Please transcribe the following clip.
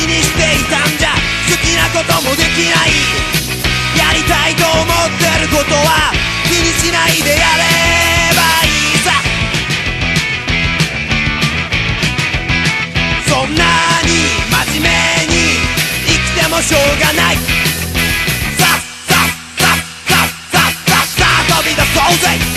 にしていたんじゃ好きなこともできない。やりたいと思ってることは気にしないでやればいいさ。そんなに真面目に生きてもしょうがない。さっさっさっさっさっさっさ飛び出そうぜ。